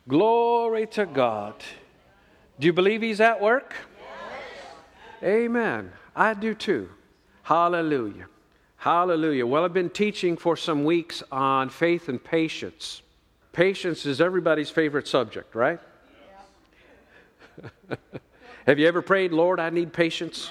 Glory to God. Do you believe He's at work? Yes. Amen. I do too. Hallelujah. Hallelujah. Well, I've been teaching for some weeks on faith and patience. Patience is everybody's favorite subject, right? Yeah. Have you ever prayed, Lord, I need patience?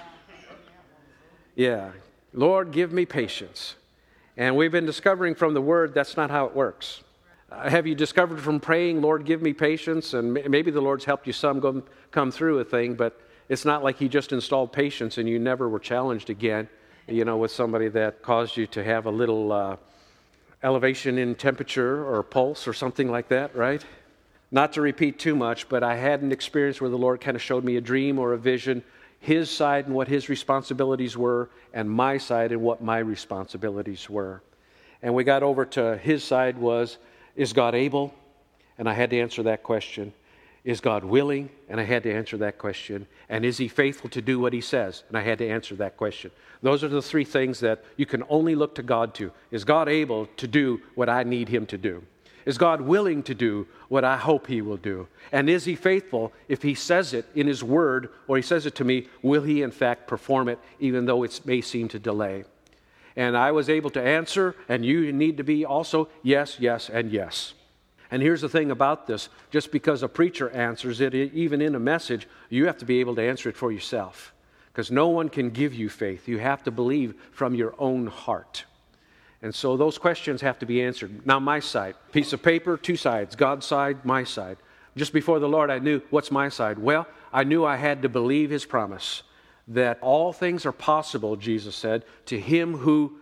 Yeah. Lord, give me patience. And we've been discovering from the Word that's not how it works. Have you discovered from praying, Lord, give me patience? And maybe the Lord's helped you some come through a thing, but it's not like He just installed patience and you never were challenged again, with somebody that caused you to have a little elevation in temperature or pulse or something like that, right? Not to repeat too much, but I had an experience where the Lord kind of showed me a dream or a vision, His side and what His responsibilities were, and my side and what my responsibilities were. And we got over to His side was, is God able? And I had to answer that question. Is God willing? And I had to answer that question. And is He faithful to do what He says? And I had to answer that question. Those are the three things that you can only look to God to. Is God able to do what I need Him to do? Is God willing to do what I hope He will do? And is He faithful if He says it in His Word or He says it to me, will He in fact perform it even though it may seem to delay? And I was able to answer, and you need to be also yes, yes, and yes. And here's the thing about this. Just because a preacher answers it, even in a message, you have to be able to answer it for yourself. Because no one can give you faith. You have to believe from your own heart. And so those questions have to be answered. Now my side, piece of paper, two sides, God's side, my side. Just before the Lord, I knew, what's my side? Well, I knew I had to believe His promise. That all things are possible, Jesus said, to him who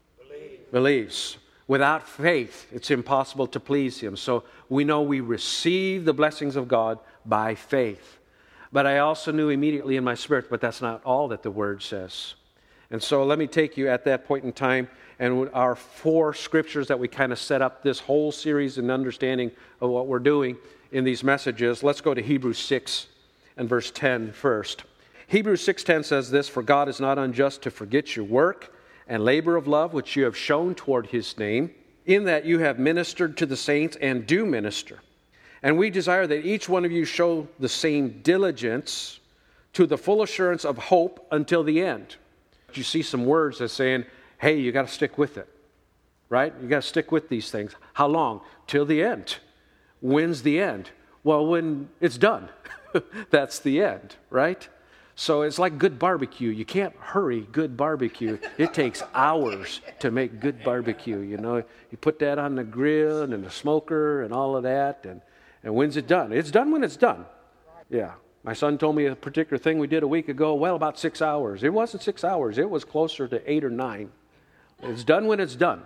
believes. Without faith, it's impossible to please Him. So we know we receive the blessings of God by faith. But I also knew immediately in my spirit, but that's not all that the Word says. And so let me take you at that point in time, and our 4 scriptures that we kind of set up this whole series in understanding of what we're doing in these messages. Let's go to Hebrews 6 and verse 10 first. Hebrews 6:10 says this, for God is not unjust to forget your work and labor of love which you have shown toward His name, in that you have ministered to the saints and do minister. And we desire that each one of you show the same diligence to the full assurance of hope until the end. You see some words that's saying, hey, you got to stick with it, right? You got to stick with these things. How long? Till the end. When's the end? Well, when it's done. That's the end, right? So it's like good barbecue. You can't hurry good barbecue. It takes hours to make good barbecue, You put that on the grill and the smoker and all of that. And when's it done? It's done when it's done. Yeah. My son told me a particular thing we did a week ago. Well, about 6 hours. It wasn't 6 hours. It was closer to 8 or 9. It's done when it's done.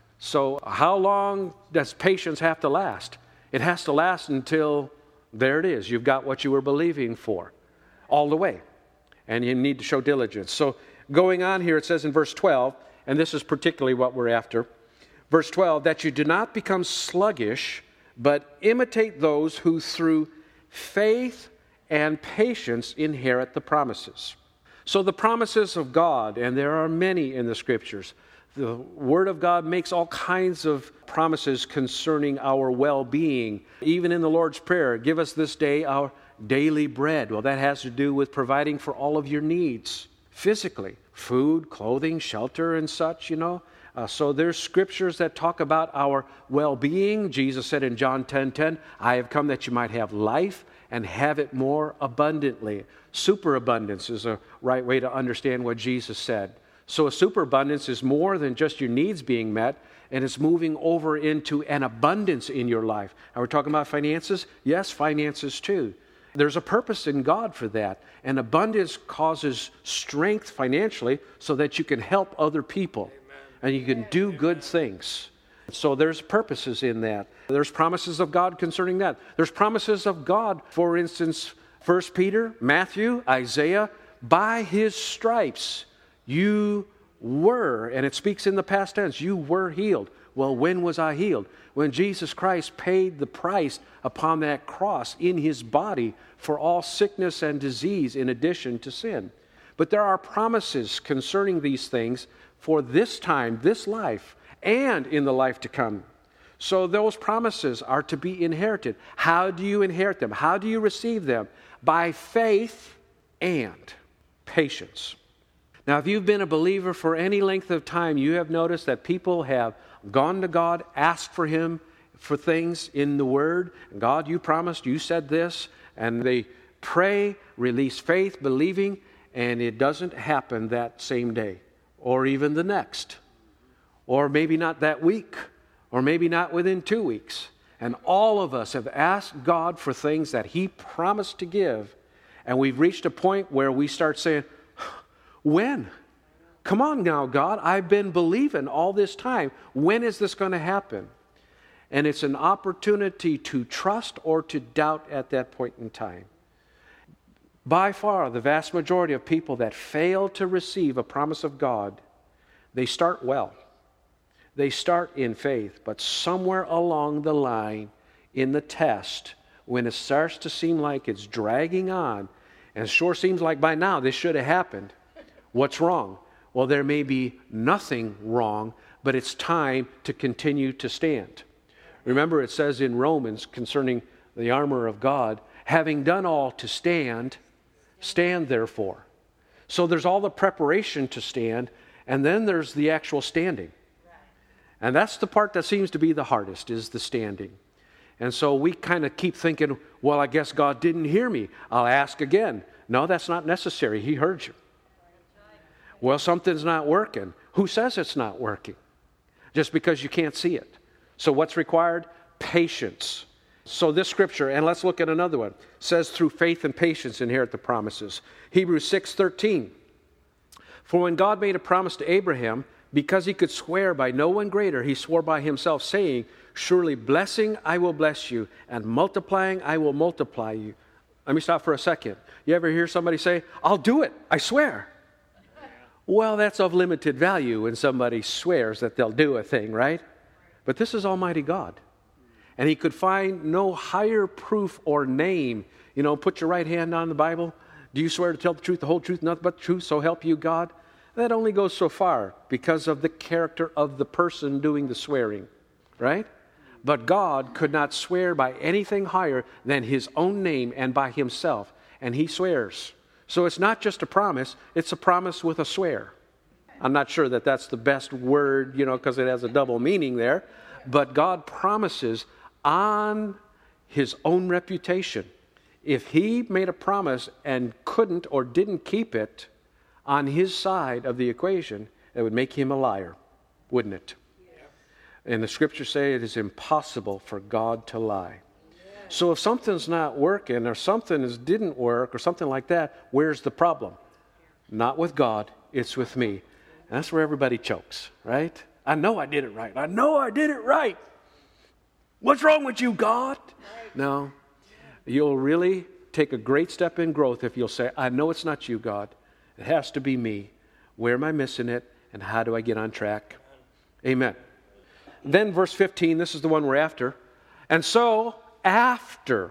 So how long does patience have to last? It has to last until there it is. You've got what you were believing for all the way. And you need to show diligence. So going on here, it says in verse 12, and this is particularly what we're after. Verse 12, that you do not become sluggish, but imitate those who through faith and patience inherit the promises. So the promises of God, and there are many in the Scriptures, the Word of God makes all kinds of promises concerning our well-being. Even in the Lord's Prayer, give us this day our daily bread. Well, that has to do with providing for all of your needs physically, food, clothing, shelter, and such, So there's scriptures that talk about our well-being. Jesus said in John 10:10, I have come that you might have life and have it more abundantly. Superabundance is a right way to understand what Jesus said. So a superabundance is more than just your needs being met, and it's moving over into an abundance in your life. Are we talking about finances? Yes, finances too. There's a purpose in God for that. And abundance causes strength financially so that you can help other people. And you can do good things. So there's purposes in that. There's promises of God concerning that. There's promises of God, for instance, 1 Peter, Matthew, Isaiah, by His stripes you were, and it speaks in the past tense, you were healed. Well, when was I healed? When Jesus Christ paid the price upon that cross in His body for all sickness and disease in addition to sin. But there are promises concerning these things for this time, this life, and in the life to come. So those promises are to be inherited. How do you inherit them? How do you receive them? By faith and patience. Now, if you've been a believer for any length of time, you have noticed that people have gone to God, asked for Him for things in the Word. God, you promised, you said this, and they pray, release faith, believing, and it doesn't happen that same day, or even the next, or maybe not that week, or maybe not within 2 weeks. And all of us have asked God for things that He promised to give, and we've reached a point where we start saying, when? Come on now, God, I've been believing all this time. When is this going to happen? And it's an opportunity to trust or to doubt at that point in time. By far, the vast majority of people that fail to receive a promise of God, they start well. They start in faith, but somewhere along the line in the test, when it starts to seem like it's dragging on, and it sure seems like by now this should have happened, what's wrong? Well, there may be nothing wrong, but it's time to continue to stand. Remember, it says in Romans concerning the armor of God, having done all to stand, stand therefore. So there's all the preparation to stand, and then there's the actual standing. And that's the part that seems to be the hardest, is the standing. And so we kind of keep thinking, well, I guess God didn't hear me. I'll ask again. No, that's not necessary. He heard you. Well, something's not working. Who says it's not working? Just because you can't see it. So what's required? Patience. So this scripture, and let's look at another one, says through faith and patience inherit the promises. Hebrews 6:13. For when God made a promise to Abraham, because he could swear by no one greater, he swore by himself, saying, surely blessing I will bless you, and multiplying I will multiply you. Let me stop for a second. You ever hear somebody say, I'll do it, I swear? Well, that's of limited value when somebody swears that they'll do a thing, right? But this is Almighty God. And He could find no higher proof or name. You know, put your right hand on the Bible. Do you swear to tell the truth, the whole truth, nothing but the truth, so help you God? That only goes so far because of the character of the person doing the swearing, right? But God could not swear by anything higher than His own name and by Himself. And He swears. So it's not just a promise, it's a promise with a swear. I'm not sure that that's the best word, because it has a double meaning there. But God promises on His own reputation. If He made a promise and couldn't or didn't keep it on His side of the equation, it would make Him a liar, wouldn't it? Yeah. And the scriptures say it is impossible for God to lie. So if something's not working or something didn't work or something like that, where's the problem? Not with God, it's with me. And that's where everybody chokes, right? I know I did it right. I know I did it right. What's wrong with you, God? No. You'll really take a great step in growth if you'll say, I know it's not you, God. It has to be me. Where am I missing it? And how do I get on track? Amen. Then verse 15, this is the one we're after. And so after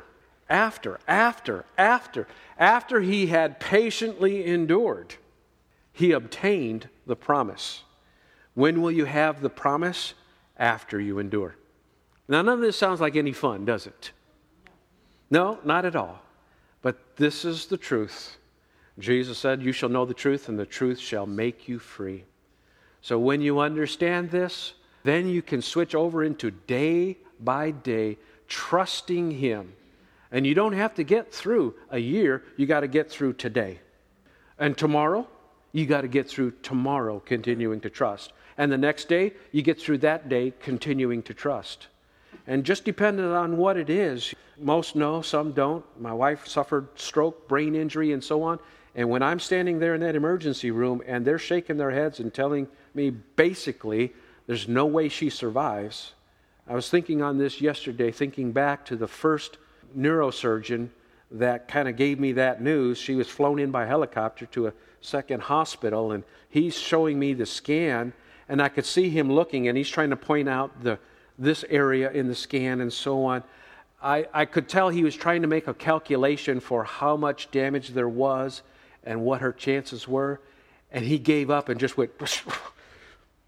he had patiently endured, he obtained the promise. When will you have the promise? After you endure. Now, none of this sounds like any fun, does it? No, not at all. But this is the truth. Jesus said, you shall know the truth, and the truth shall make you free. So when you understand this, then you can switch over into day by day trusting Him. And you don't have to get through a year, you got to get through today. And tomorrow, you got to get through tomorrow continuing to trust. And the next day, you get through that day continuing to trust. And just depending on what it is, most know, some don't. My wife suffered stroke, brain injury, and so on. And when I'm standing there in that emergency room and they're shaking their heads and telling me basically there's no way she survives, I was thinking on this yesterday, thinking back to the first neurosurgeon that kind of gave me that news. She was flown in by helicopter to a second hospital, and he's showing me the scan, and I could see him looking, and he's trying to point out this area in the scan and so on. I could tell he was trying to make a calculation for how much damage there was and what her chances were, and he gave up and just went,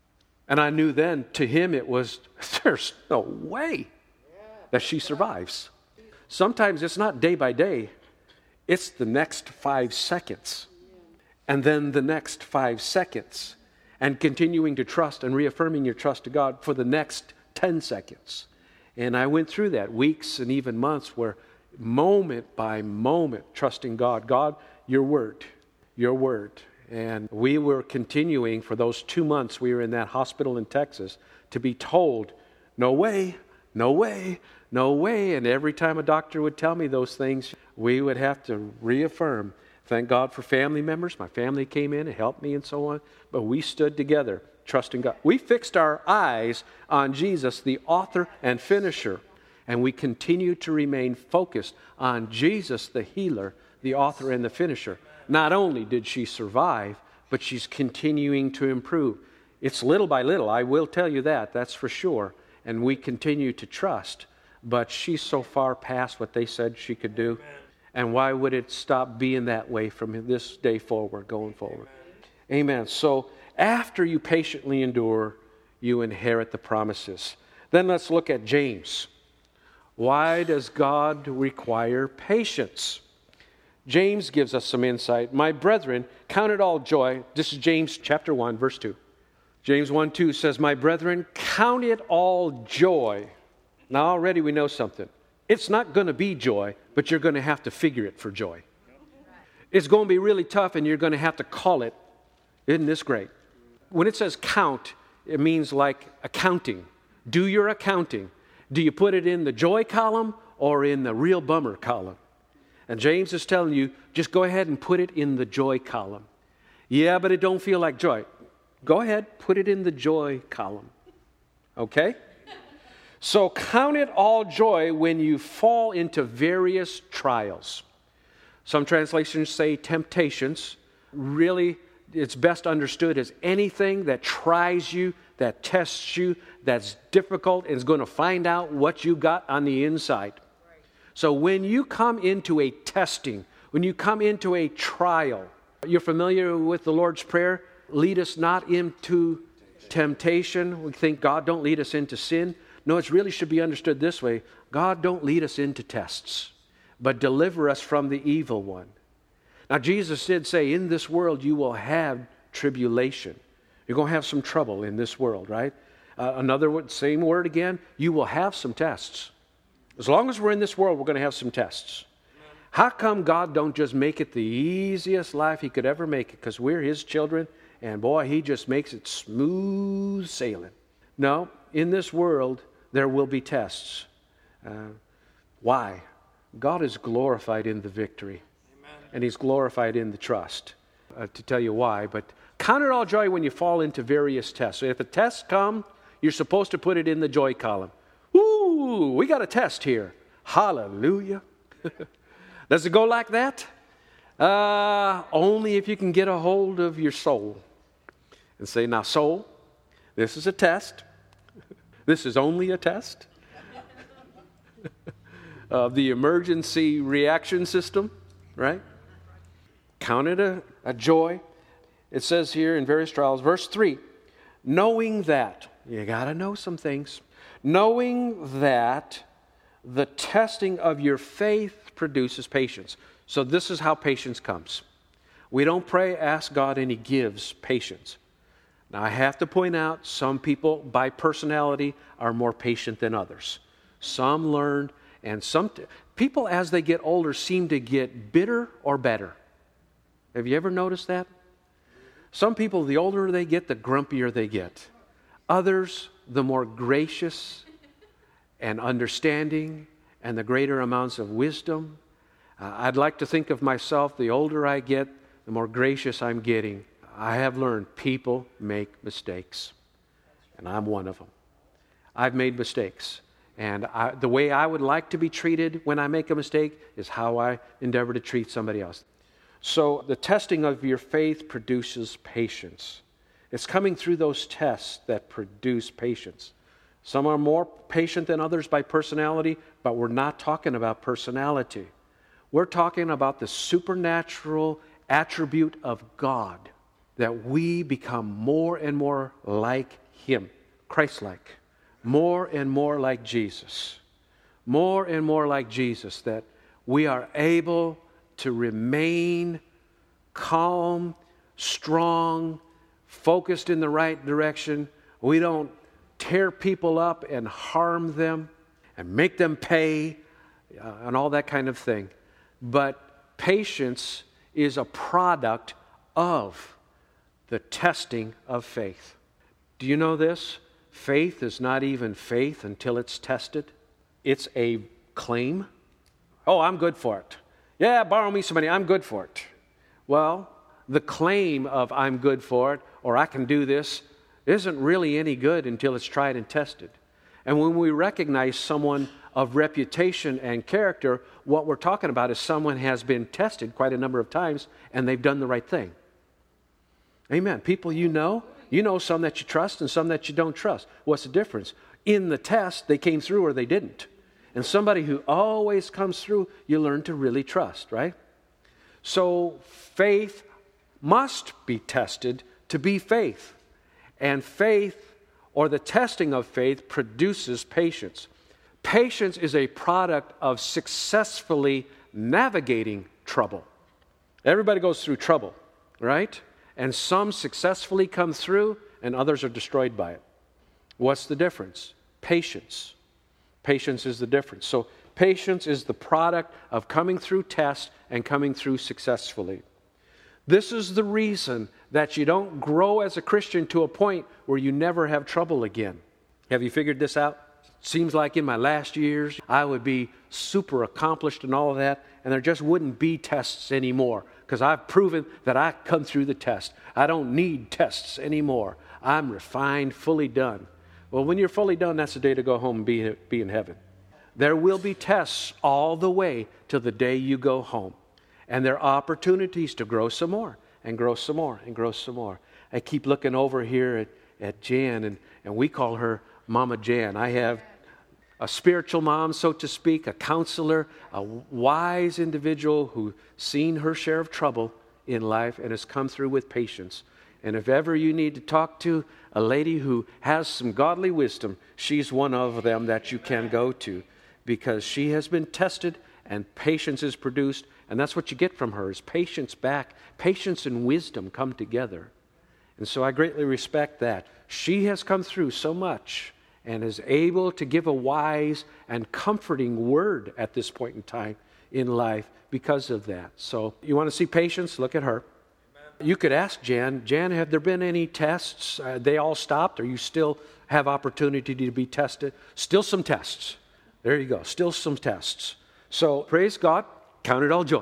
And I knew then, to him it was, there's no way that she survives. Sometimes it's not day by day. It's the next 5 seconds. And then the next 5 seconds. And continuing to trust and reaffirming your trust to God for the next 10 seconds. And I went through that, weeks and even months, where moment by moment, trusting God. God, your word, your word. And we were continuing for those 2 months we were in that hospital in Texas to be told, no way, no way, no way. And every time a doctor would tell me those things, we would have to reaffirm. Thank God for family members. My family came in and helped me and so on. But we stood together, trusting God. We fixed our eyes on Jesus, the author and finisher. And we continue to remain focused on Jesus, the healer, the author and the finisher. Not only did she survive, but she's continuing to improve. It's little by little, I will tell you that, that's for sure. And we continue to trust. But she's so far past what they said she could do. And why would it stop being that way from this day forward, going forward? Amen. So after you patiently endure, you inherit the promises. Then let's look at James. Why does God require patience? James gives us some insight. My brethren, count it all joy. This is James chapter 1, verse 2. James 1:2 says, my brethren, count it all joy. Now already we know something. It's not going to be joy, but you're going to have to figure it for joy. It's going to be really tough and you're going to have to call it. Isn't this great? When it says count, it means like accounting. Do your accounting. Do you put it in the joy column or in the real bummer column? And James is telling you, just go ahead and put it in the joy column. Yeah, but it don't feel like joy. Go ahead, put it in the joy column. Okay? So count it all joy when you fall into various trials. Some translations say temptations. Really, it's best understood as anything that tries you, that tests you, that's difficult, and is going to find out what you got on the inside. So when you come into a testing, when you come into a trial, you're familiar with the Lord's Prayer, lead us not into temptation. We think, God, don't lead us into sin. No, it really should be understood this way. God, don't lead us into tests, but deliver us from the evil one. Now, Jesus did say, in this world you will have tribulation. You're going to have some trouble in this world, right? Another word, same word again, you will have some tests. As long as we're in this world, we're going to have some tests. How come God don't just make it the easiest life He could ever make it? Because we're His children, and boy, He just makes it smooth sailing. No, in this world, there will be tests. Why? God is glorified in the victory. Amen. And He's glorified in the trust. To tell you why, but count it all joy when you fall into various tests. So if a test comes, you're supposed to put it in the joy column. Ooh, we got a test here. Hallelujah. Does it go like that? Only if you can get a hold of your soul and say, now soul, this is a test. This is only a test of the emergency reaction system, right? Count it a joy. It says here in various trials, verse 3, knowing that, you got to know some things, knowing that the testing of your faith produces patience. So this is how patience comes. We don't pray, ask God, and He gives patience. Now, I have to point out, some people, by personality, are more patient than others. Some learn, and some people, as they get older, seem to get bitter or better. Have you ever noticed that? Some people, the older they get, the grumpier they get. Others, the more gracious and understanding and the greater amounts of wisdom. I'd like to think of myself, the older I get, the more gracious I'm getting. I have learned people make mistakes, and I'm one of them. I've made mistakes, and the way I would like to be treated when I make a mistake is how I endeavor to treat somebody else. So the testing of your faith produces patience. It's coming through those tests that produce patience. Some are more patient than others by personality, but we're not talking about personality. We're talking about the supernatural attribute of God, that we become more and more like Him, Christ-like, more and more like Jesus, more and more like Jesus, that we are able to remain calm, strong, focused in the right direction. We don't tear people up and harm them and make them pay and all that kind of thing. But patience is a product of the testing of faith. Do you know this? Faith is not even faith until it's tested. It's a claim. Oh, I'm good for it. Yeah, borrow me some money. I'm good for it. Well, the claim of I'm good for it or I can do this isn't really any good until it's tried and tested. And when we recognize someone of reputation and character, what we're talking about is someone has been tested quite a number of times and they've done the right thing. Amen. People you know some that you trust and some that you don't trust. What's the difference? In the test, they came through or they didn't. And somebody who always comes through, you learn to really trust, right? So faith must be tested to be faith. And faith, or the testing of faith, produces patience. Patience is a product of successfully navigating trouble. Everybody goes through trouble, right? And some successfully come through and others are destroyed by it. What's the difference? Patience. Patience is the difference. So patience is the product of coming through tests and coming through successfully. This is the reason that you don't grow as a Christian to a point where you never have trouble again. Have you figured this out? Seems like in my last years, I would be super accomplished and all of that, and there just wouldn't be tests anymore because I've proven that I come through the test. I don't need tests anymore. I'm refined, fully done. Well, when you're fully done, that's the day to go home and be in heaven. There will be tests all the way to the day you go home. And there are opportunities to grow some more and grow some more and grow some more. I keep looking over here at Jan, and we call her Mama Jan. I have a spiritual mom, so to speak, a counselor, a wise individual who's seen her share of trouble in life and has come through with patience. And if ever you need to talk to a lady who has some godly wisdom, she's one of them that you can go to because she has been tested and patience is produced. And that's what you get from her is patience back. Patience and wisdom come together. And so I greatly respect that. She has come through so much and is able to give a wise and comforting word at this point in time in life because of that. So you want to see patience? Look at her. You could ask Jan, have there been any tests? They all stopped, or you still have opportunity to be tested? Still some tests. There you go. Still some tests. So praise God. Count it all joy.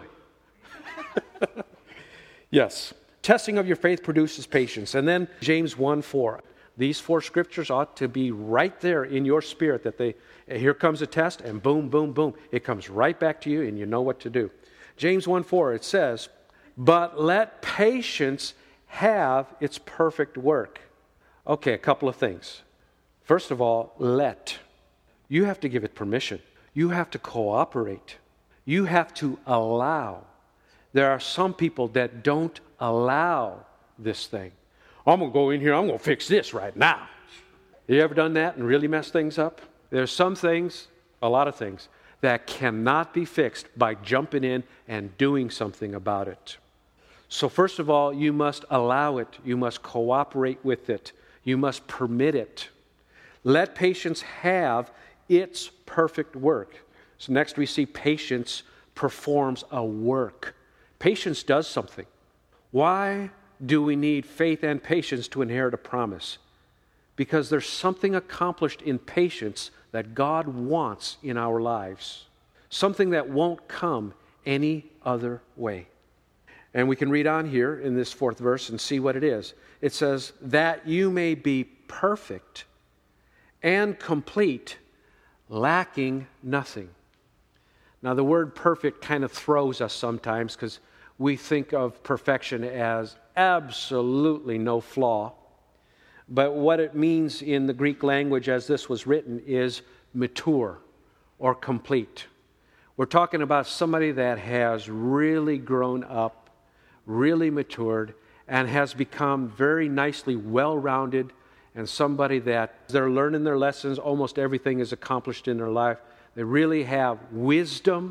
Yes. Testing of your faith produces patience. And then James 1:4. These 4 scriptures ought to be right there in your spirit that here comes a test and boom, boom, boom. It comes right back to you and you know what to do. James 1:4, it says, but let patience have its perfect work. Okay, a couple of things. First of all, let. You have to give it permission. You have to cooperate. You have to allow. There are some people that don't allow this thing. I'm going to go in here, I'm going to fix this right now. You ever done that and really messed things up? There's some things, a lot of things, that cannot be fixed by jumping in and doing something about it. So first of all, you must allow it. You must cooperate with it. You must permit it. Let patience have its perfect work. So next we see patience performs a work. Patience does something. Why do we need faith and patience to inherit a promise? Because there's something accomplished in patience that God wants in our lives. Something that won't come any other way. And we can read on here in this 4th verse and see what it is. It says, that you may be perfect and complete, lacking nothing. Now the word perfect kind of throws us sometimes because we think of perfection as absolutely no flaw. But what it means in the Greek language as this was written is mature or complete. We're talking about somebody that has really grown up, really matured, and has become very nicely well-rounded and somebody that they're learning their lessons, almost everything is accomplished in their life. They really have wisdom,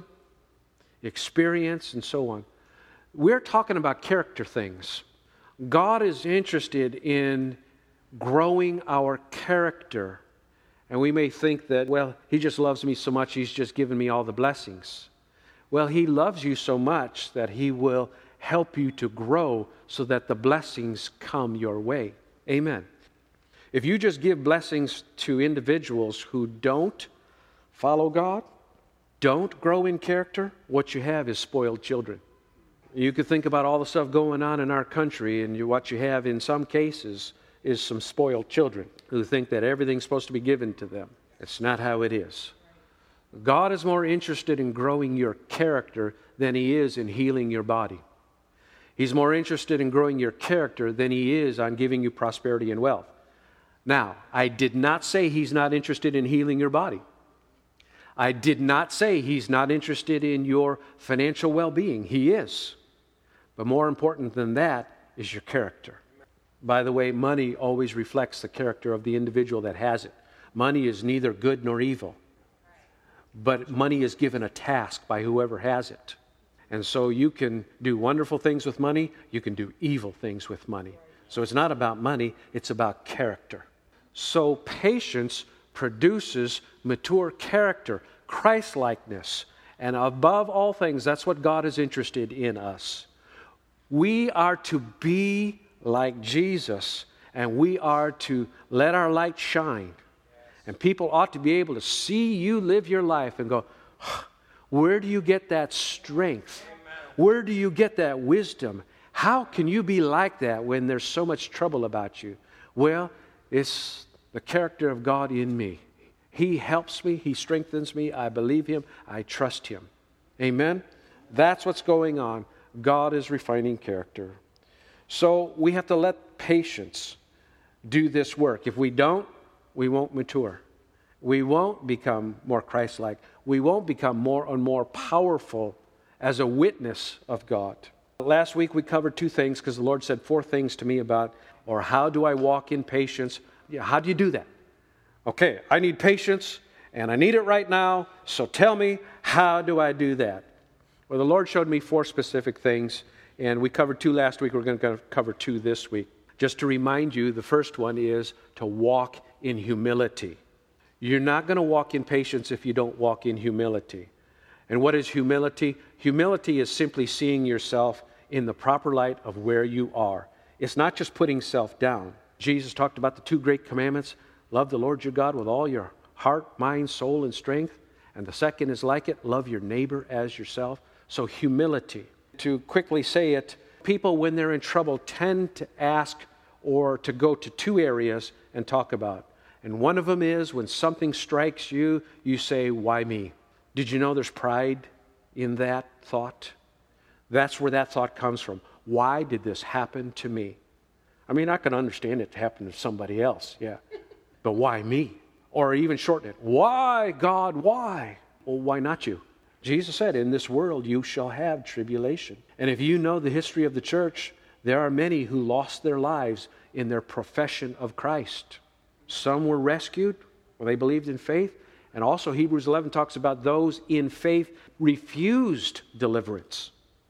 experience, and so on. We're talking about character things. God is interested in growing our character. And we may think that, well, He just loves me so much, He's just given me all the blessings. Well, He loves you so much that He will help you to grow so that the blessings come your way. Amen. If you just give blessings to individuals who don't follow God, don't grow in character, what you have is spoiled children. You could think about all the stuff going on in our country, and what you have in some cases is some spoiled children who think that everything's supposed to be given to them. It's not how it is. God is more interested in growing your character than He is in healing your body. He's more interested in growing your character than He is on giving you prosperity and wealth. Now, I did not say He's not interested in healing your body. I did not say He's not interested in your financial well-being. He is. But more important than that is your character. By the way, money always reflects the character of the individual that has it. Money is neither good nor evil. But money is given a task by whoever has it. And so you can do wonderful things with money, you can do evil things with money. So it's not about money, it's about character. So patience produces mature character, Christ-likeness. And above all things, that's what God is interested in us. We are to be like Jesus, and we are to let our light shine. And people ought to be able to see you live your life and go, where do you get that strength? Where do you get that wisdom? How can you be like that when there's so much trouble about you? Well, it's the character of God in me. He helps me. He strengthens me. I believe Him. I trust Him. Amen? That's what's going on. God is refining character. So we have to let patience do this work. If we don't, we won't mature. We won't become more Christ-like. We won't become more and more powerful as a witness of God. Last week we covered 2 things because the Lord said 4 things to me about, or how do I walk in patience? Yeah, how do you do that? Okay, I need patience and I need it right now, so tell me, how do I do that? Well, the Lord showed me 4 specific things, and we covered 2 last week. We're going to cover 2 this week. Just to remind you, the first one is to walk in humility. You're not going to walk in patience if you don't walk in humility. And what is humility? Humility is simply seeing yourself in the proper light of where you are. It's not just putting self down. Jesus talked about the 2 great commandments. Love the Lord your God with all your heart, mind, soul, and strength. And the second is like it, love your neighbor as yourself. So humility. To quickly say it, people when they're in trouble tend to ask or to go to 2 areas and talk about. And one of them is when something strikes you, you say, why me? Did you know there's pride in that thought? That's where that thought comes from. Why did this happen to me? I mean, I can understand it happened to somebody else, yeah. But why me? Or even shorten it. Why, God, why? Well, why not you? Jesus said, in this world you shall have tribulation. And if you know the history of the church, there are many who lost their lives in their profession of Christ. Some were rescued when they believed in faith. And also Hebrews 11 talks about those in faith refused deliverance.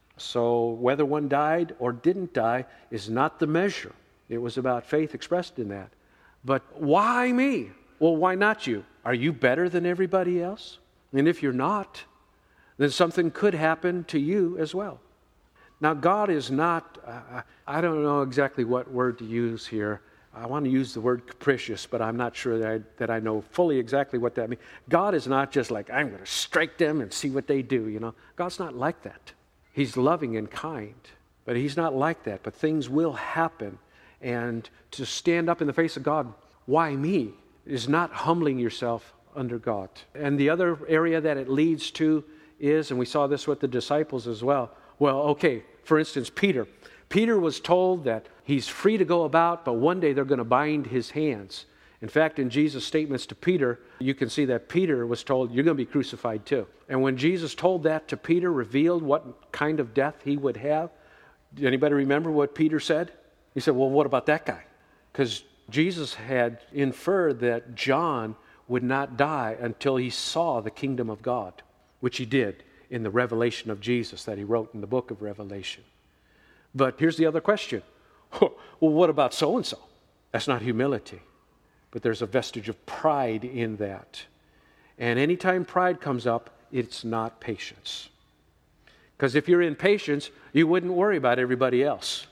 So whether one died or didn't die is not the measure. It was about faith expressed in that. But why me? Well, why not you? Are you better than everybody else? And if you're not, then something could happen to you as well. Now, God is not, I don't know exactly what word to use here. I want to use the word capricious, but I'm not sure that I know fully exactly what that means. God is not just like, I'm going to strike them and see what they do, you know. God's not like that. He's loving and kind, but He's not like that. But things will happen. And to stand up in the face of God, why me, is not humbling yourself under God. And the other area that it leads to is, and we saw this with the disciples as well. Well, okay, for instance, Peter. Peter was told that he's free to go about, but one day they're going to bind his hands. In fact, in Jesus' statements to Peter, you can see that Peter was told, you're going to be crucified too. And when Jesus told that to Peter, revealed what kind of death he would have, did anybody remember what Peter said? He said, well, what about that guy? Because Jesus had inferred that John would not die until he saw the kingdom of God, which he did in the revelation of Jesus that he wrote in the book of Revelation. But here's the other question. Well, what about so-and-so? That's not humility, but there's a vestige of pride in that. And anytime pride comes up, it's not patience. Because if you're in patience, you wouldn't worry about everybody else.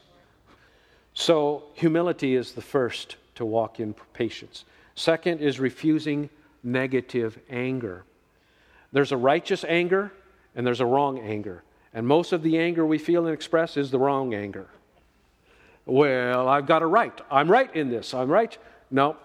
So humility is the first to walk in patience. Second is refusing negative anger. There's a righteous anger and there's a wrong anger. And most of the anger we feel and express is the wrong anger. Well, I've got it right. I'm right in this. I'm right. No.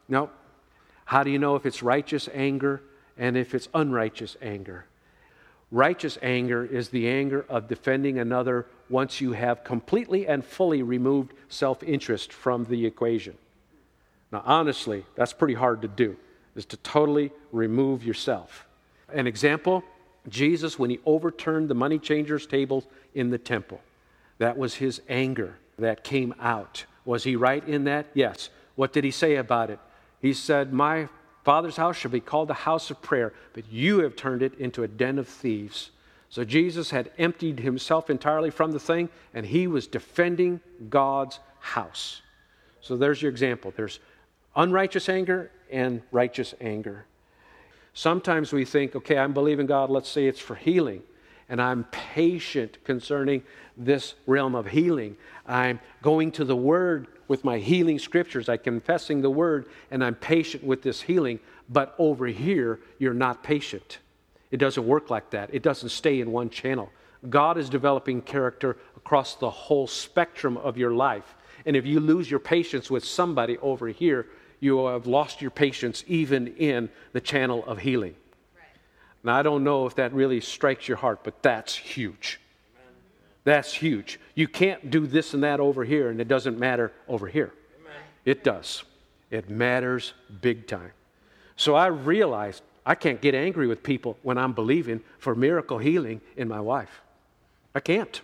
How do you know if it's righteous anger and if it's unrighteous anger? Righteous anger is the anger of defending another once you have completely and fully removed self-interest from the equation. Now, honestly, that's pretty hard to do, is to totally remove yourself. An example, Jesus, when he overturned the money changers' tables in the temple, that was his anger that came out. Was he right in that? Yes. What did he say about it? He said, my Father's house shall be called a house of prayer, but you have turned it into a den of thieves. So Jesus had emptied himself entirely from the thing, and he was defending God's house. So there's your example. There's unrighteous anger and righteous anger. Sometimes we think, okay, I'm believing God, let's say it's for healing, and I'm patient concerning this realm of healing. I'm going to the Word with my healing scriptures. I'm confessing the Word, and I'm patient with this healing. But over here, you're not patient. It doesn't work like that. It doesn't stay in one channel. God is developing character across the whole spectrum of your life. And if you lose your patience with somebody over here, you have lost your patience even in the channel of healing. Right. Now, I don't know if that really strikes your heart, but that's huge. Amen. That's huge. You can't do this and that over here, and it doesn't matter over here. Amen. It does. It matters big time. So I realized I can't get angry with people when I'm believing for miracle healing in my wife. I can't.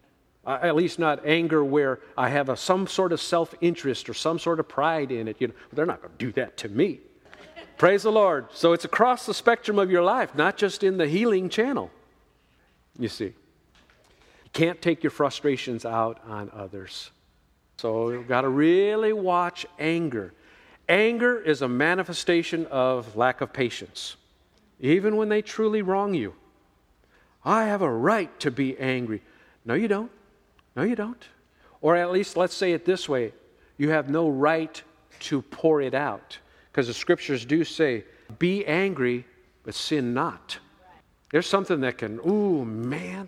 At least not anger where I have some sort of self-interest or some sort of pride in it. They're not going to do that to me. Praise the Lord. So it's across the spectrum of your life, not just in the healing channel. You see. You can't take your frustrations out on others. So you've got to really watch anger. Anger is a manifestation of lack of patience. Even when they truly wrong you. I have a right to be angry. No, you don't. No, you don't. Or at least, let's say it this way. You have no right to pour it out. Because the scriptures do say, be angry, but sin not. There's something that can, oh man.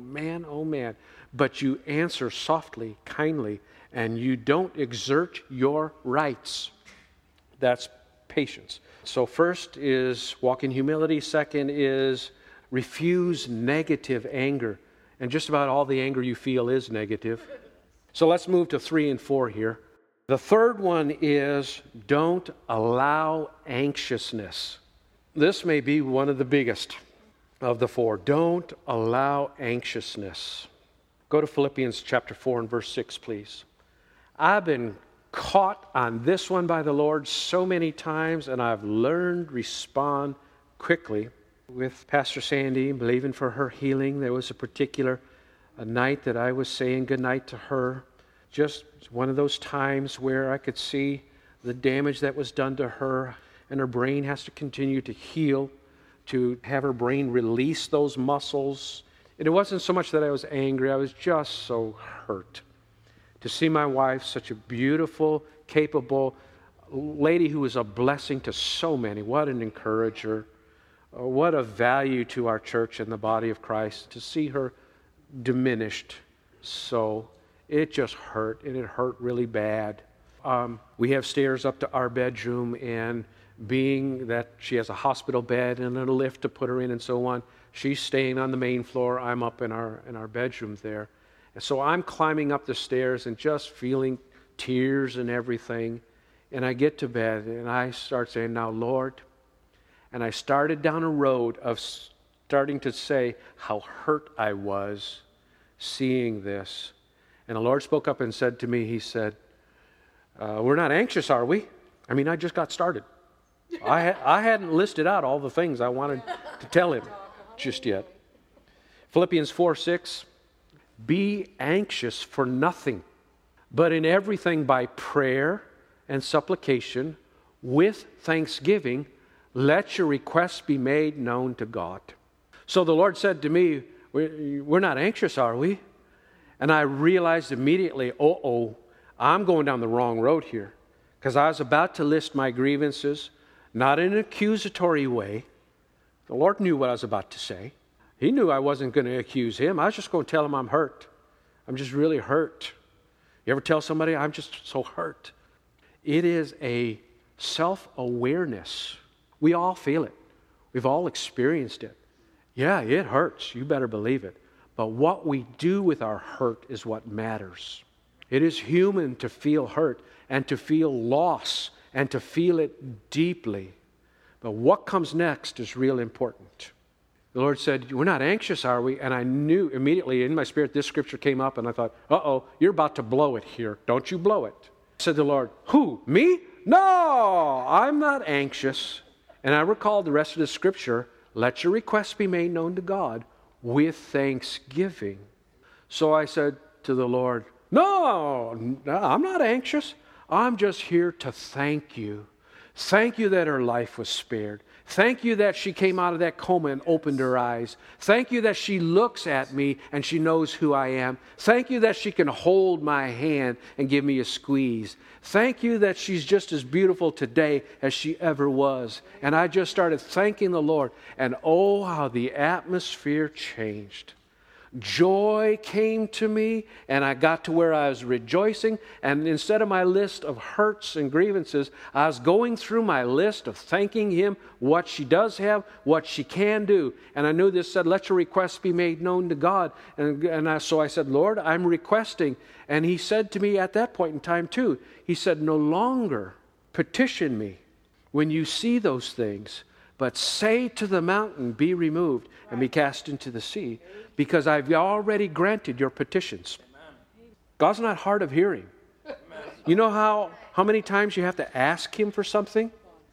But you answer softly, kindly, and you don't exert your rights. That's patience. So first is walk in humility. Second is refuse negative anger. And just about all the anger you feel is negative. So let's move to 3 and 4 here. The third one is don't allow anxiousness. This may be one of the biggest of the 4. Don't allow anxiousness. Go to Philippians chapter 4 and verse 6, please. I've been caught on this one by the Lord so many times, and I've learned to respond quickly. With Pastor Sandy, believing for her healing, there was a particular night that I was saying goodnight to her. Just one of those times where I could see the damage that was done to her, and her brain has to continue to heal, to have her brain release those muscles. And it wasn't so much that I was angry, I was just so hurt. To see my wife, such a beautiful, capable lady who was a blessing to so many, what an encourager. What a value to our church and the body of Christ to see her diminished. So it just hurt, and it hurt really bad. We have stairs up to our bedroom, and being that she has a hospital bed and a lift to put her in and so on, she's staying on the main floor. I'm up in our bedroom there. And so I'm climbing up the stairs and just feeling tears and everything. And I get to bed, and I start saying, now, Lord, and I started down a road of starting to say how hurt I was seeing this. And the Lord spoke up and said to me, He said, We're not anxious, are we? I mean, I just got started. I hadn't listed out all the things I wanted to tell him just yet. Philippians 4:6, be anxious for nothing, but in everything by prayer and supplication, with thanksgiving, let your requests be made known to God. So the Lord said to me, we're not anxious, are we? And I realized immediately, I'm going down the wrong road here. Because I was about to list my grievances, not in an accusatory way. The Lord knew what I was about to say. He knew I wasn't going to accuse him. I was just going to tell him I'm hurt. I'm just really hurt. You ever tell somebody, I'm just so hurt? It is a self-awareness. We all feel it. We've all experienced it. Yeah, it hurts. You better believe it. But what we do with our hurt is what matters. It is human to feel hurt and to feel loss and to feel it deeply. But what comes next is real important. The Lord said, we're not anxious, are we? And I knew immediately in my spirit this scripture came up, and I thought, you're about to blow it here. Don't you blow it. Said the Lord, who? Me? No, I'm not anxious. And I recalled the rest of the scripture, let your requests be made known to God with thanksgiving. So I said to the Lord, no, I'm not anxious. I'm just here to thank you. Thank you that her life was spared. Thank you that she came out of that coma and opened her eyes. Thank you that she looks at me and she knows who I am. Thank you that she can hold my hand and give me a squeeze. Thank you that she's just as beautiful today as she ever was. And I just started thanking the Lord. And oh, how the atmosphere changed. Joy came to me, and I got to where I was rejoicing. And instead of my list of hurts and grievances, I was going through my list of thanking Him, what she does have, what she can do. And I knew this said, let your requests be made known to God. So I said, Lord, I'm requesting. And He said to me at that point in time too, He said, no longer petition me when you see those things, but say to the mountain, be removed and be cast into the sea, because I've already granted your petitions. God's not hard of hearing. You know how many times you have to ask Him for something?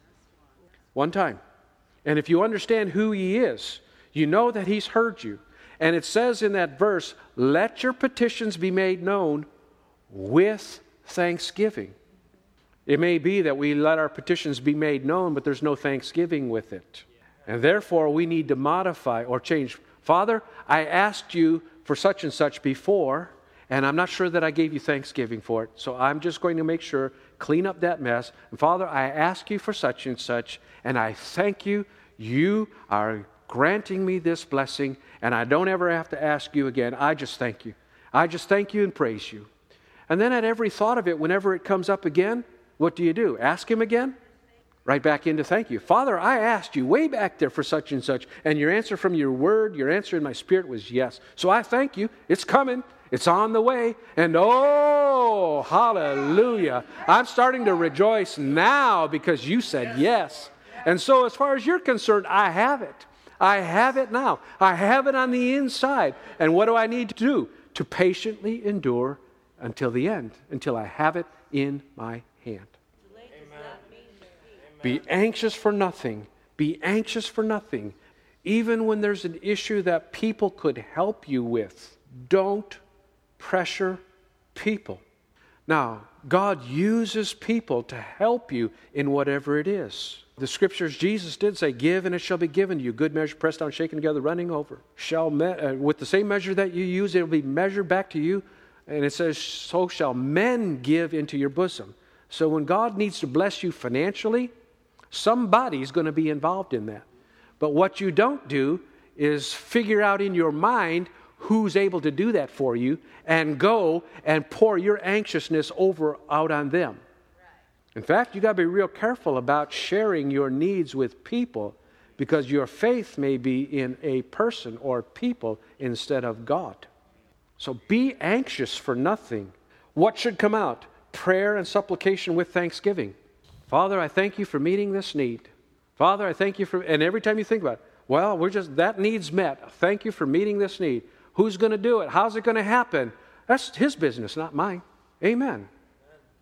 One time. And if you understand who He is, you know that He's heard you. And it says in that verse, let your petitions be made known with thanksgiving. It may be that we let our petitions be made known, but there's no thanksgiving with it. And therefore, we need to modify or change. Father, I asked you for such and such before, and I'm not sure that I gave you thanksgiving for it. So I'm just going to make sure, clean up that mess. And Father, I ask you for such and such, and I thank you. You are granting me this blessing, and I don't ever have to ask you again. I just thank you. I just thank you and praise you. And then at every thought of it, whenever it comes up again, what do? Ask Him again? Right back into thank you. Father, I asked you way back there for such and such, and your answer from your word, your answer in my spirit was yes. So I thank you. It's coming. It's on the way. And oh, hallelujah. I'm starting to rejoice now because you said yes. And so as far as you're concerned, I have it. I have it now. I have it on the inside. And what do I need to do? To patiently endure until the end, until I have it in my hand. Be anxious for nothing. Be anxious for nothing. Even when there's an issue that people could help you with, don't pressure people. Now, God uses people to help you in whatever it is. The scriptures, Jesus did say, give and it shall be given to you. Good measure, pressed down, shaken together, running over. With the same measure that you use, it will be measured back to you. And it says, so shall men give into your bosom. So when God needs to bless you financially, somebody's going to be involved in that. But what you don't do is figure out in your mind who's able to do that for you and go and pour your anxiousness out on them. In fact, you got to be real careful about sharing your needs with people because your faith may be in a person or people instead of God. So be anxious for nothing. What should come out? Prayer and supplication with thanksgiving. Father, I thank you for meeting this need. Father, I thank you for, and every time you think about it, well, that need's met. Thank you for meeting this need. Who's going to do it? How's it going to happen? That's His business, not mine. Amen.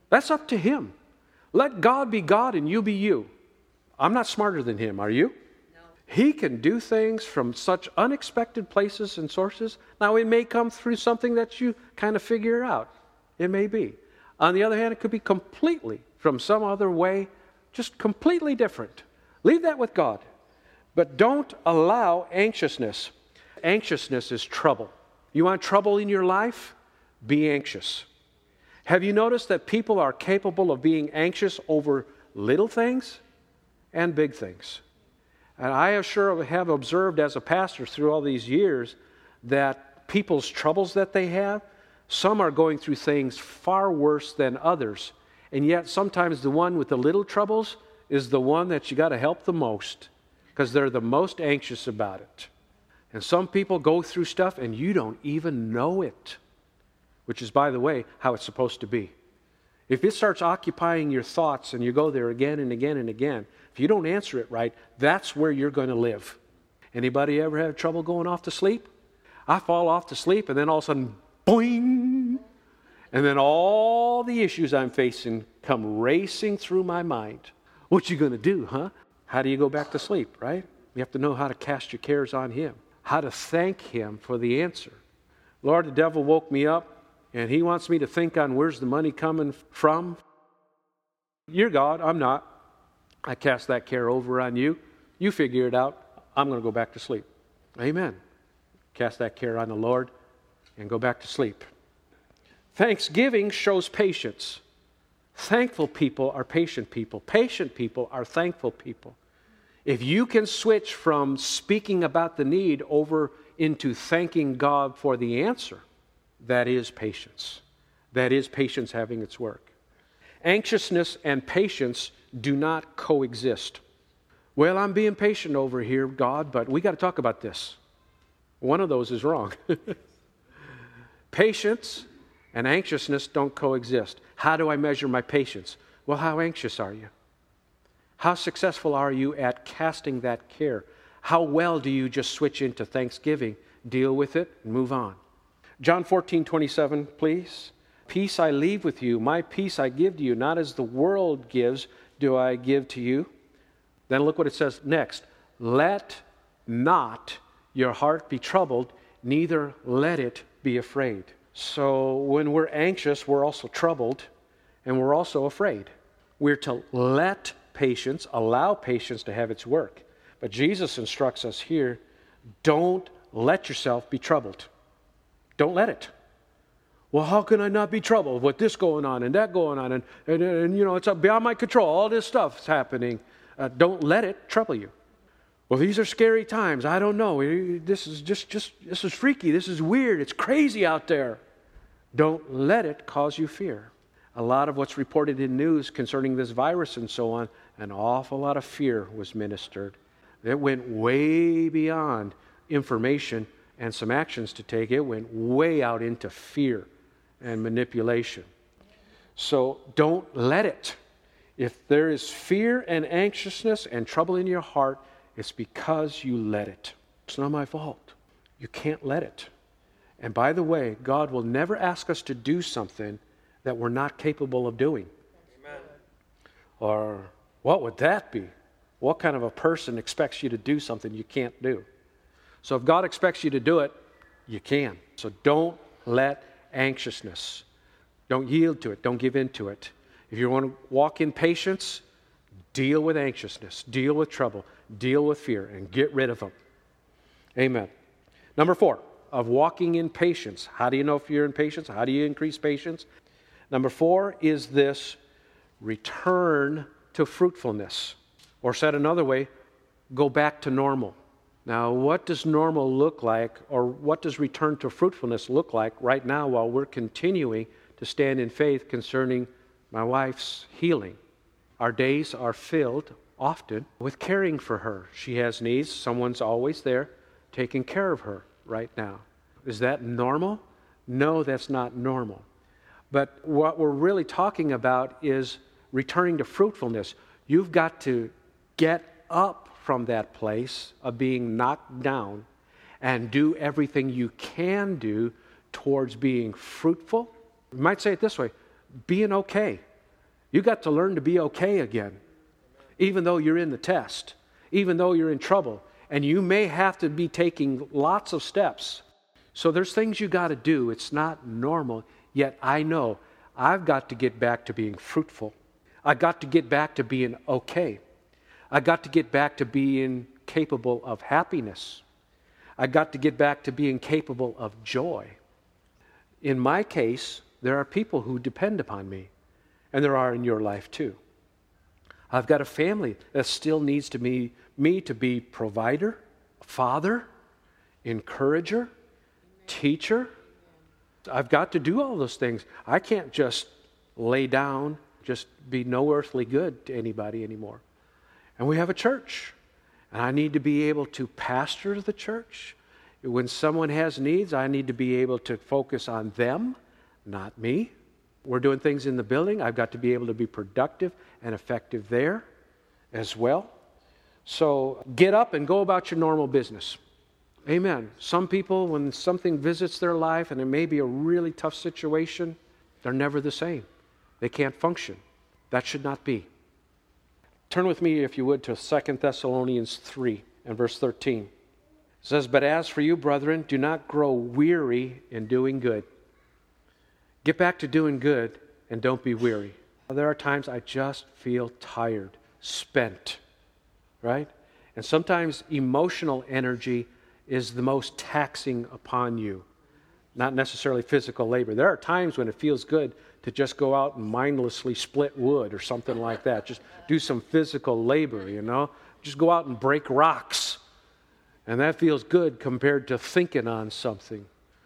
That's up to him. Let God be God and you be you. I'm not smarter than him, are you? No. He can do things from such unexpected places and sources. Now, it may come through something that you kind of figure out. It may be. On the other hand, it could be completely from some other way, just completely different. Leave that with God. But don't allow anxiousness. Anxiousness is trouble. You want trouble in your life? Be anxious. Have you noticed that people are capable of being anxious over little things and big things? And I sure have observed as a pastor through all these years that people's troubles that they have, some are going through things far worse than others. And yet sometimes the one with the little troubles is the one that you got to help the most because they're the most anxious about it. And some people go through stuff and you don't even know it, which is, by the way, how it's supposed to be. If it starts occupying your thoughts and you go there again and again and again, if you don't answer it right, that's where you're going to live. Anybody ever have trouble going off to sleep? I fall off to sleep and then all of a sudden, boing! And then all the issues I'm facing come racing through my mind. What you going to do, huh? How do you go back to sleep, right? You have to know how to cast your cares on him, how to thank him for the answer. Lord, the devil woke me up, and he wants me to think on where's the money coming from. You're God, I'm not. I cast that care over on you. You figure it out. I'm going to go back to sleep. Amen. Cast that care on the Lord and go back to sleep. Thanksgiving shows patience. Thankful people are patient people. Patient people are thankful people. If you can switch from speaking about the need over into thanking God for the answer, that is patience. That is patience having its work. Anxiousness and patience do not coexist. Well, I'm being patient over here, God, but we got to talk about this. One of those is wrong. Patience and anxiousness don't coexist. How do I measure my patience? Well, how anxious are you? How successful are you at casting that care? How well do you just switch into thanksgiving, deal with it, and move on? John 14:27, please. Peace I leave with you, my peace I give to you, not as the world gives do I give to you. Then look what it says next. Let not your heart be troubled, neither let it be afraid. So when we're anxious, we're also troubled, and we're also afraid. We're to let patience, allow patience to have its work. But Jesus instructs us here, don't let yourself be troubled. Don't let it. Well, how can I not be troubled with this going on and that going on? And you know, it's beyond my control. All this stuff's happening. Don't let it trouble you. Well, these are scary times. I don't know. This is this is freaky. This is weird. It's crazy out there. Don't let it cause you fear. A lot of what's reported in news concerning this virus and so on, an awful lot of fear was ministered. It went way beyond information and some actions to take. It went way out into fear and manipulation. So don't let it. If there is fear and anxiousness and trouble in your heart, it's because you let it. It's not my fault. You can't let it. And by the way, God will never ask us to do something that we're not capable of doing. Amen. Or what would that be? What kind of a person expects you to do something you can't do? So if God expects you to do it, you can. So don't let anxiousness. Don't yield to it. Don't give in to it. If you want to walk in patience, deal with anxiousness. Deal with trouble. Deal with fear and get rid of them. Amen. Number 4, of walking in patience. How do you know if you're in patience? How do you increase patience? Number 4 is this: return to fruitfulness. Or said another way, go back to normal. Now, what does normal look like, or what does return to fruitfulness look like right now while we're continuing to stand in faith concerning my wife's healing? Our days are filled often with caring for her. She has needs. Someone's always there taking care of her right now. Is that normal? No, that's not normal. But what we're really talking about is returning to fruitfulness. You've got to get up from that place of being knocked down and do everything you can do towards being fruitful. You might say it this way: being okay. You got to learn to be okay again, even though you're in the test, even though you're in trouble, and you may have to be taking lots of steps. So there's things you got to do. It's not normal, yet I know I've got to get back to being fruitful. I got to get back to being okay. I got to get back to being capable of happiness. I got to get back to being capable of joy. In my case, there are people who depend upon me, and there are in your life too. I've got a family that still needs to be me to be provider, father, encourager, teacher. I've got to do all those things. I can't just lay down, just be no earthly good to anybody anymore. And we have a church, and I need to be able to pastor the church. When someone has needs, I need to be able to focus on them, not me. We're doing things in the building. I've got to be able to be productive and effective there as well. So get up and go about your normal business. Amen. Some people, when something visits their life and it may be a really tough situation, they're never the same. They can't function. That should not be. Turn with me, if you would, to 2 Thessalonians 3 and verse 13. It says, "But as for you, brethren, do not grow weary in doing good." Get back to doing good and don't be weary. There are times I just feel tired, spent, right? And sometimes emotional energy is the most taxing upon you, not necessarily physical labor. There are times when it feels good to just go out and mindlessly split wood or something like that. Just do some physical labor, you know. Just go out and break rocks. And that feels good compared to thinking on something.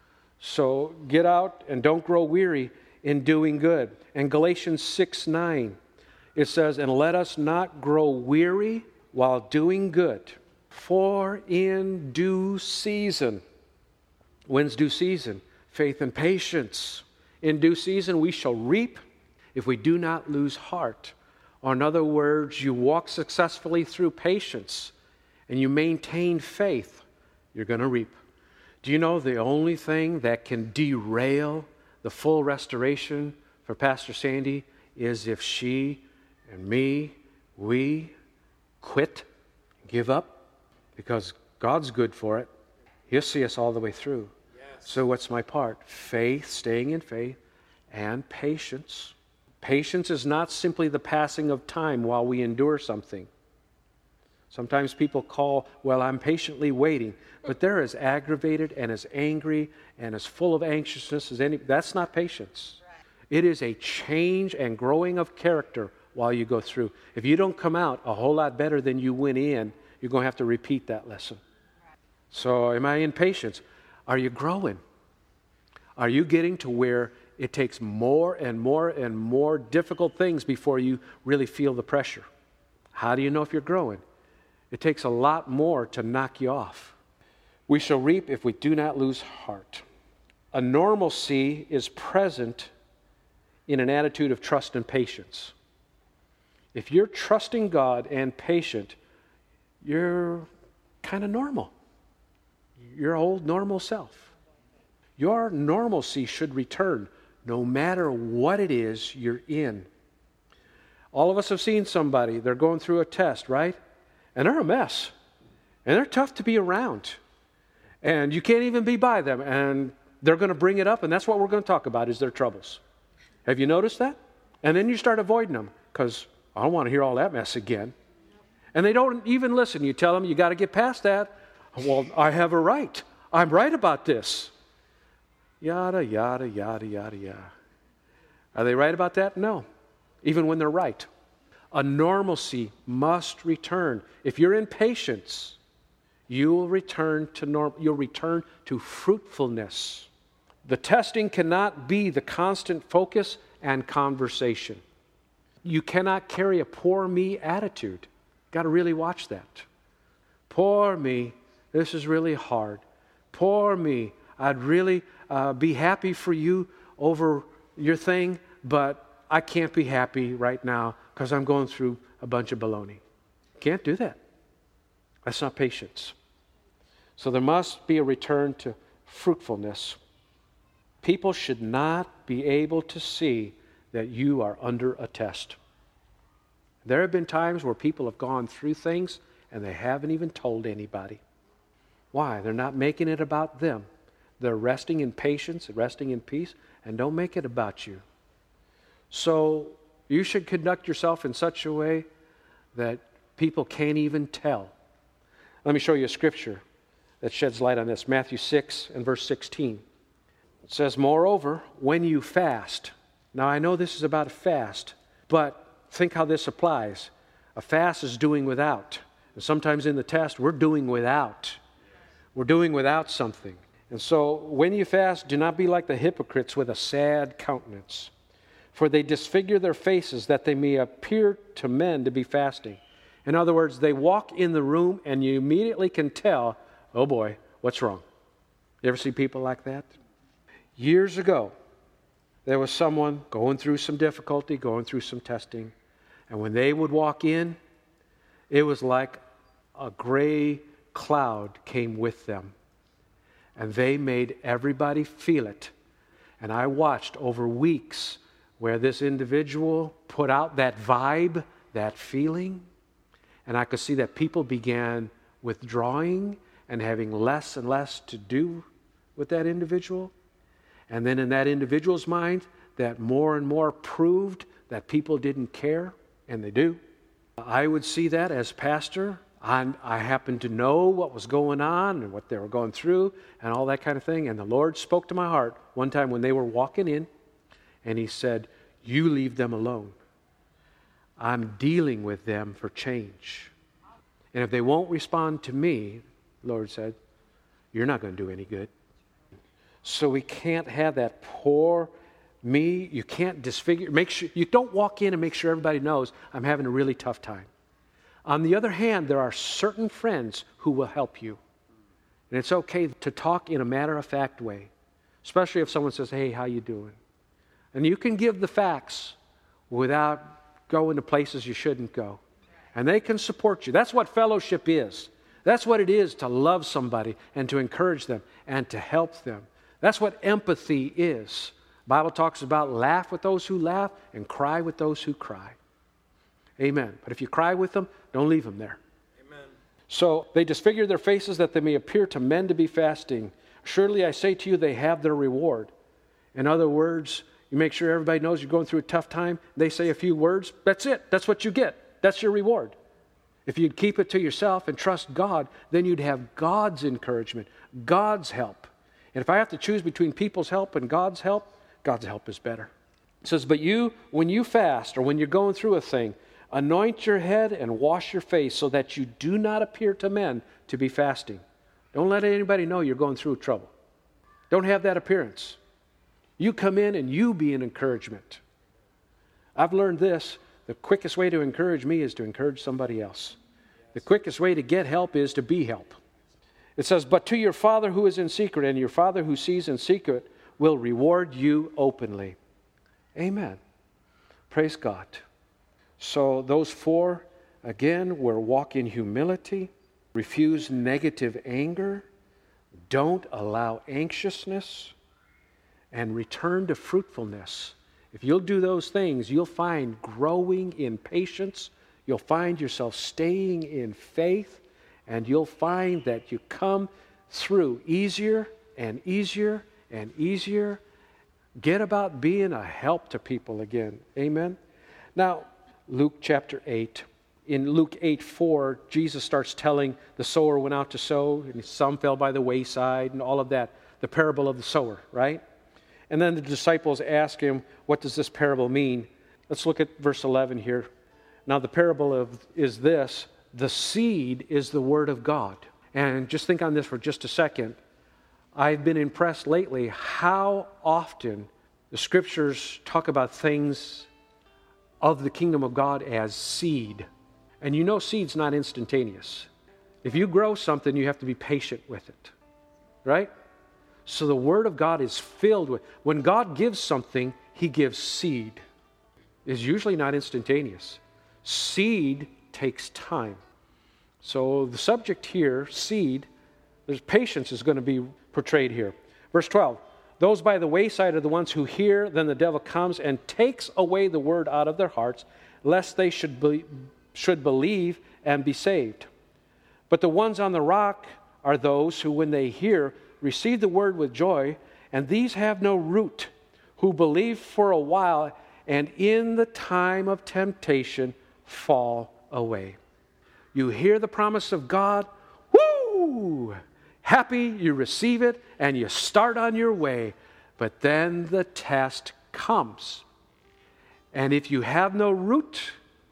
So get out and don't grow weary in doing good. And Galatians 6:9, it says, "And let us not grow weary while doing good, for in due season." When's due season? Faith and patience. In due season we shall reap if we do not lose heart. Or in other words, you walk successfully through patience and you maintain faith, you're going to reap. Do you know the only thing that can derail the full restoration for Pastor Sandy is if she and me, we quit, give up, because God's good for it. He'll see us all the way through. Yes. So what's my part? Faith, staying in faith, and patience. Patience is not simply the passing of time while we endure something. Sometimes people call, well, I'm patiently waiting. But they're as aggravated and as angry and as full of anxiousness as any. That's not patience. It is a change and growing of character while you go through. If you don't come out a whole lot better than you went in, you're going to have to repeat that lesson. So am I in patience? Are you growing? Are you getting to where it takes more and more and more difficult things before you really feel the pressure? How do you know if you're growing? It takes a lot more to knock you off. We shall reap if we do not lose heart. A normalcy is present in an attitude of trust and patience. If you're trusting God and patient, you're kind of normal. Your old normal self. Your normalcy should return no matter what it is you're in. All of us have seen somebody, they're going through a test, right? And they're a mess. And they're tough to be around. And you can't even be by them. And they're going to bring it up, and that's what we're going to talk about is their troubles. Have you noticed that? And then you start avoiding them because I don't want to hear all that mess again. And they don't even listen. You tell them you got to get past that. Well, I have a right. I'm right about this. Yada, yada, yada, yada, yada. Are they right about that? No. Even when they're right. A normalcy must return. If you're in patience, you will return to you'll return to fruitfulness. The testing cannot be the constant focus and conversation. You cannot carry a poor me attitude. Got to really watch that. Poor me, this is really hard. Poor me, I'd really be happy for you over your thing, but I can't be happy right now because I'm going through a bunch of baloney. Can't do that. That's not patience. So there must be a return to fruitfulness. People should not be able to see that you are under a test. There have been times where people have gone through things and they haven't even told anybody. Why? They're not making it about them. They're resting in patience, resting in peace, and don't make it about you. So you should conduct yourself in such a way that people can't even tell. Let me show you a scripture that sheds light on this. Matthew 6 and verse 16. It says, moreover, when you fast. Now I know this is about a fast, but think how this applies. A fast is doing without. And sometimes in the test, we're doing without. We're doing without something. And so when you fast, do not be like the hypocrites with a sad countenance. For they disfigure their faces that they may appear to men to be fasting. In other words, they walk in the room and you immediately can tell, oh boy, what's wrong? You ever see people like that? Years ago, there was someone going through some difficulty, going through some testing. And when they would walk in, it was like a gray cloud came with them. And they made everybody feel it. And I watched over weeks where this individual put out that vibe, that feeling. And I could see that people began withdrawing and having less and less to do with that individual. And then in that individual's mind, that more and more proved that people didn't care, and they do. I would see that as pastor. I happened to know what was going on and what they were going through and all that kind of thing. And the Lord spoke to my heart one time when they were walking in, and He said, you leave them alone. I'm dealing with them for change. And if they won't respond to me, the Lord said, you're not going to do any good. So we can't have that poor me. You can't disfigure. Make sure you don't walk in and make sure everybody knows I'm having a really tough time. On the other hand, there are certain friends who will help you. And it's okay to talk in a matter-of-fact way, especially if someone says, hey, how you doing? And you can give the facts without going to places you shouldn't go. And they can support you. That's what fellowship is. That's what it is to love somebody and to encourage them and to help them. That's what empathy is. The Bible talks about laugh with those who laugh and cry with those who cry. Amen. But if you cry with them, don't leave them there. Amen. So they disfigure their faces that they may appear to men to be fasting. Surely I say to you, they have their reward. In other words, you make sure everybody knows you're going through a tough time. They say a few words. That's it. That's what you get. That's your reward. If you'd keep it to yourself and trust God, then you'd have God's encouragement, God's help. And if I have to choose between people's help and God's help is better. It says, but you, when you fast or when you're going through a thing, anoint your head and wash your face so that you do not appear to men to be fasting. Don't let anybody know you're going through trouble. Don't have that appearance. You come in and you be an encouragement. I've learned this. The quickest way to encourage me is to encourage somebody else. The quickest way to get help is to be help. It says, but to your Father who is in secret, and your Father who sees in secret will reward you openly. Amen. Praise God. So those four, again, were walk in humility, refuse negative anger, don't allow anxiousness, and return to fruitfulness. If you'll do those things, you'll find growing in patience, you'll find yourself staying in faith, and you'll find that you come through easier and easier and easier. Get about being a help to people again. Amen? Now, Luke chapter 8. In Luke 8:4, Jesus starts telling the sower went out to sow, and some fell by the wayside, and all of that. The parable of the sower, right? And then the disciples ask him, what does this parable mean? Let's look at verse 11 here. Now, the parable is this. The seed is the word of God. And just think on this for just a second. I've been impressed lately how often the scriptures talk about things of the kingdom of God as seed. And you know seed's not instantaneous. If you grow something, you have to be patient with it. Right? So the word of God is filled with, when God gives something, He gives seed. It's usually not instantaneous. Seed takes time. So the subject here, seed, there's patience is going to be portrayed here. Verse 12, Those by the wayside are the ones who hear, then the devil comes and takes away the word out of their hearts, lest they should believe and be saved. But the ones on the rock are those who, when they hear, receive the word with joy, and these have no root, who believe for a while, and in the time of temptation fall away. You hear the promise of God, woo! Happy, you receive it, and you start on your way. But then the test comes. And if you have no root,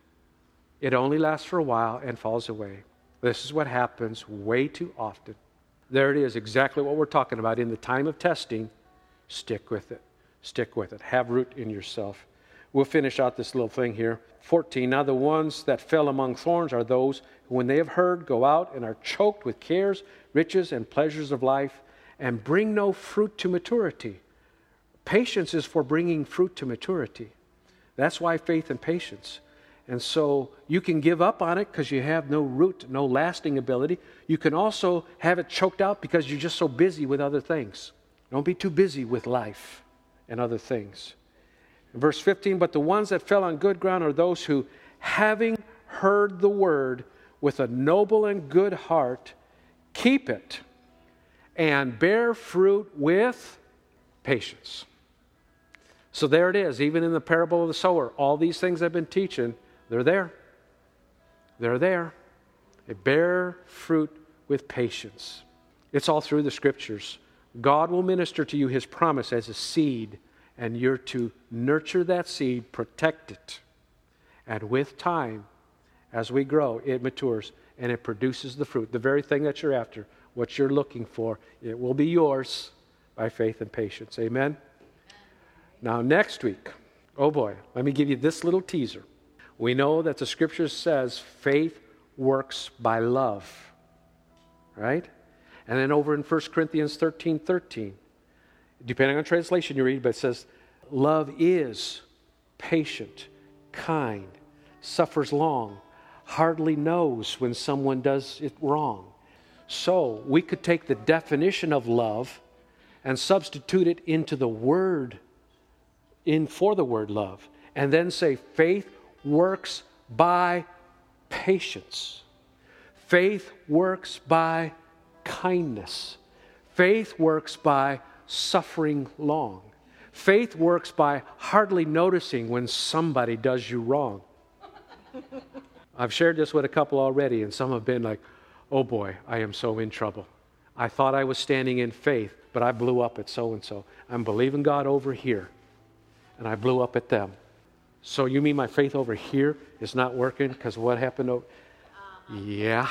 it only lasts for a while and falls away. This is what happens way too often. There it is, exactly what we're talking about. In the time of testing, stick with it. Stick with it. Have root in yourself. We'll finish out this little thing here. 14, now the ones that fell among thorns are those who, when they have heard, go out and are choked with cares, riches, and pleasures of life, and bring no fruit to maturity. Patience is for bringing fruit to maturity. That's why faith and patience. And so you can give up on it because you have no root, no lasting ability. You can also have it choked out because you're just so busy with other things. Don't be too busy with life and other things. Verse 15, but the ones that fell on good ground are those who, having heard the word with a noble and good heart, keep it and bear fruit with patience. So there it is, even in the parable of the sower. All these things I've been teaching, they're there. They're there. They bear fruit with patience. It's all through the Scriptures. God will minister to you His promise as a seed, and you're to nurture that seed, protect it. And with time, as we grow, it matures and it produces the fruit. The very thing that you're after, what you're looking for, it will be yours by faith and patience. Amen? Now next week, oh boy, let me give you this little teaser. We know that the Scripture says faith works by love. Right? And then over in 1 Corinthians 13:13, depending on translation you read, but it says, love is patient, kind, suffers long, hardly knows when someone does it wrong. So we could take the definition of love and substitute it into the word, for the word love, and then say faith works by patience. Faith works by kindness. Faith works by suffering long. Faith works by hardly noticing when somebody does you wrong. I've shared this with a couple already, and some have been like, oh boy, I am so in trouble. I thought I was standing in faith, but I blew up at so-and-so. I'm believing God over here, and I blew up at them. So you mean my faith over here is not working because of what happened over? Yeah.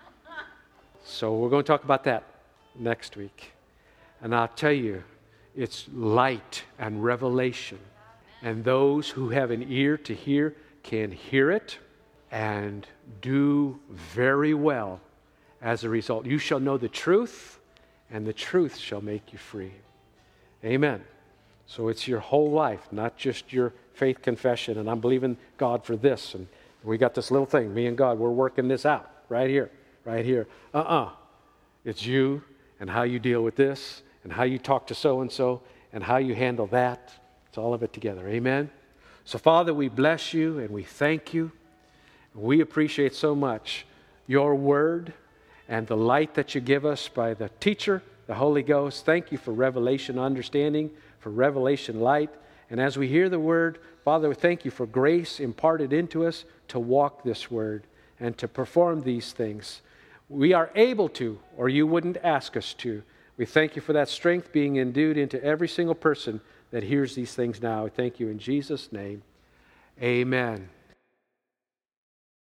So we're going to talk about that next week. And I'll tell you, it's light and revelation. And those who have an ear to hear can hear it and do very well as a result. You shall know the truth, and the truth shall make you free. Amen. So it's your whole life, not just your faith confession. And I'm believing God for this. And we got this little thing, me and God, we're working this out right here, right here. It's you and how you deal with this and how you talk to so-and-so and how you handle that. It's all of it together. Amen? So, Father, we bless you and we thank you. We appreciate so much your word and the light that you give us by the teacher, the Holy Ghost. Thank you for revelation understanding, for revelation light. And as we hear the word, Father, we thank you for grace imparted into us to walk this word and to perform these things. We are able to, or you wouldn't ask us to. We thank you for that strength being endued into every single person that hears these things now. We thank you in Jesus' name. Amen.